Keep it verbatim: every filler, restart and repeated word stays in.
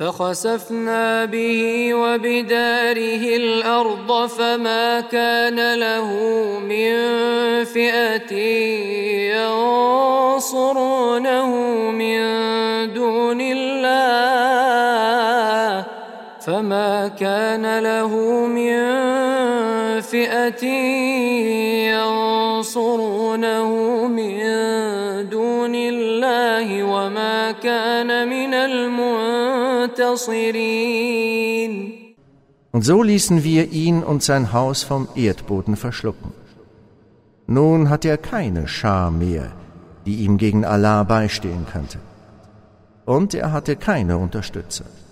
فخسفنا به وبداره الأرض فما كان له من فئة ينصرونه من دون الله فما كان له من فئة ينصرونه من دون الله وما كان من المنتصرين. Und so ließen wir ihn und sein Haus vom Erdboden verschlucken. Nun hat er keine Schar mehr, die ihm gegen Allah beistehen könnte. Und er hatte keine Unterstützer.